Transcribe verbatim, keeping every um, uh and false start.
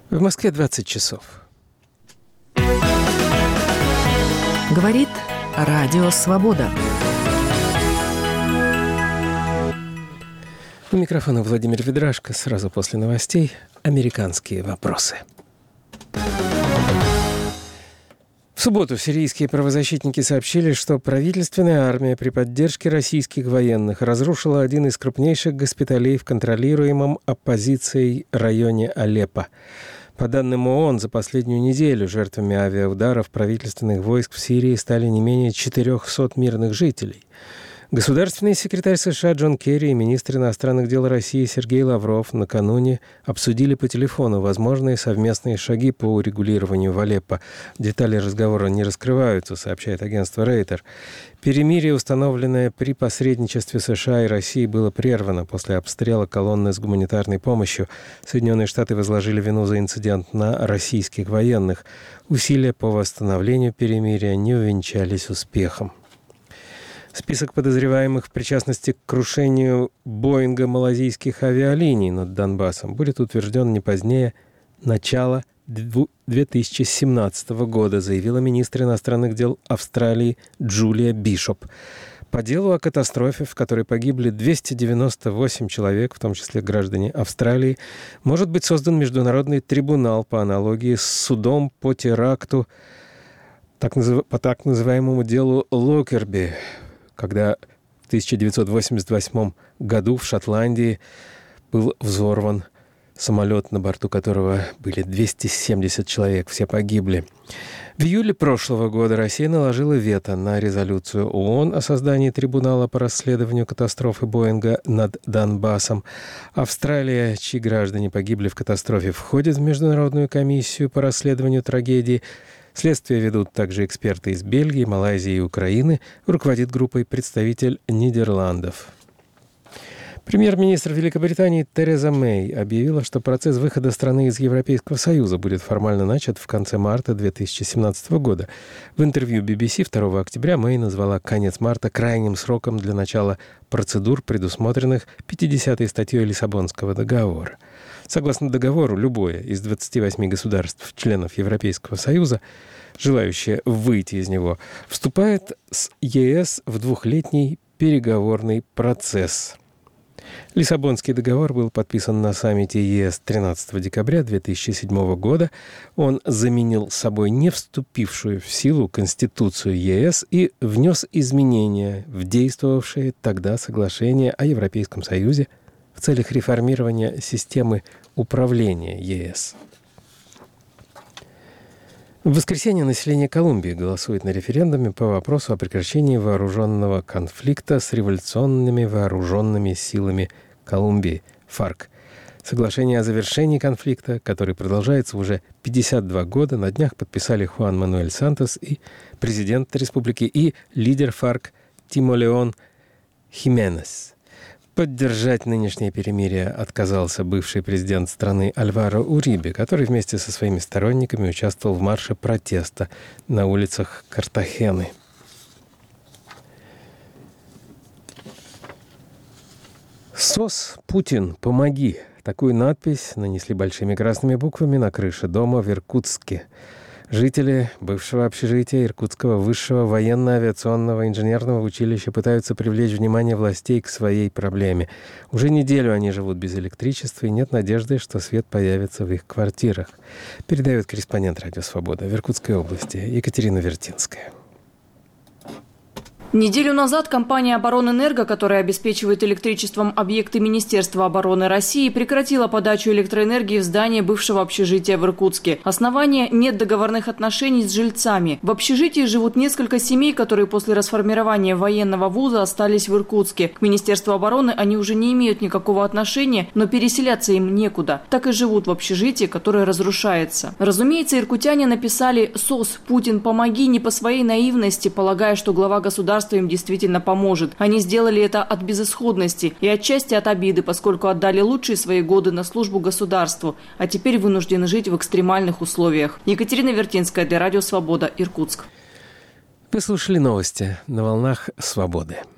В Москве двадцать часов. Говорит Радио Свобода. У микрофона Владимир Ведрашко. Сразу после новостей «Американские вопросы». В субботу сирийские правозащитники сообщили, что правительственная армия при поддержке российских военных разрушила один из крупнейших госпиталей в контролируемом оппозицией районе Алеппо. По данным ООН, за последнюю неделю жертвами авиаударов правительственных войск в Сирии стали не менее четырехсот мирных жителей. Государственный секретарь США Джон Керри и министр иностранных дел России Сергей Лавров накануне обсудили по телефону возможные совместные шаги по урегулированию в Алеппо. Детали разговора не раскрываются, сообщает агентство Рейтер. Перемирие, установленное при посредничестве США и России, было прервано после обстрела колонны с гуманитарной помощью. Соединенные Штаты возложили вину за инцидент на российских военных. Усилия по восстановлению перемирия не увенчались успехом. Список подозреваемых в причастности к крушению Боинга малазийских авиалиний над Донбассом будет утвержден не позднее начала две тысячи семнадцатого года, заявила министр иностранных дел Австралии Джулия Бишоп. По делу о катастрофе, в которой погибли двести девяносто восемь человек, в том числе граждане Австралии, может быть создан международный трибунал по аналогии с судом по теракту, так назыв... по так называемому делу Локерби, когда в тысяча девятьсот восемьдесят восьмом году в Шотландии был взорван самолет, на борту которого были двести семьдесят человек, все погибли. В июле прошлого года Россия наложила вето на резолюцию ООН о создании трибунала по расследованию катастрофы Боинга над Донбассом. Австралия, чьи граждане погибли в катастрофе, входит в Международную комиссию по расследованию трагедии. Следствие ведут также эксперты из Бельгии, Малайзии и Украины. Руководит группой представитель Нидерландов. Премьер-министр Великобритании Тереза Мэй объявила, что процесс выхода страны из Европейского Союза будет формально начат в конце марта две тысячи семнадцатого года. В интервью би би си второго октября Мэй назвала конец марта крайним сроком для начала процедур, предусмотренных пятидесятой статьей Лиссабонского договора. Согласно договору, любое из двадцати восьми государств, членов Европейского Союза, желающее выйти из него, вступает с ЕС в двухлетний переговорный процесс. Лиссабонский договор был подписан на саммите ЕС тринадцатого декабря две тысячи седьмого года. Он заменил собой не вступившую в силу Конституцию ЕС и внес изменения в действовавшие тогда соглашения о Европейском Союзе в целях реформирования системы управления ЕС. В воскресенье население Колумбии голосует на референдуме по вопросу о прекращении вооруженного конфликта с революционными вооруженными силами Колумбии ФАРК. Соглашение о завершении конфликта, который продолжается уже пятьдесят два года, на днях подписали Хуан Мануэль Сантос и президент республики и лидер ФАРК Тимолеон Хименес. Поддержать нынешнее перемирие отказался бывший президент страны Альваро Урибе, который вместе со своими сторонниками участвовал в марше протеста на улицах Картахены. «СОС, Путин, помоги!» Такую надпись нанесли большими красными буквами на крыше дома в Иркутске. Жители бывшего общежития Иркутского высшего военно-авиационного инженерного училища пытаются привлечь внимание властей к своей проблеме. Уже неделю они живут без электричества, и нет надежды, что свет появится в их квартирах. Передает корреспондент «Радио Свобода» в Иркутской области Екатерина Вертинская. Неделю назад компания «Оборонэнерго», которая обеспечивает электричеством объекты Министерства обороны России, прекратила подачу электроэнергии в здание бывшего общежития в Иркутске. Основание – нет договорных отношений с жильцами. В общежитии живут несколько семей, которые после расформирования военного вуза остались в Иркутске. К Министерству обороны они уже не имеют никакого отношения, но переселяться им некуда. Так и живут в общежитии, которое разрушается. Разумеется, иркутяне написали «СОС, Путин, помоги» не по своей наивности, полагая, что глава государства им действительно поможет. Они сделали это от безысходности и отчасти от обиды, поскольку отдали лучшие свои годы на службу государству, а теперь вынуждены жить в экстремальных условиях. Екатерина Вертинская для Радио Свобода, Иркутск. Вы слушали новости на волнах Свободы.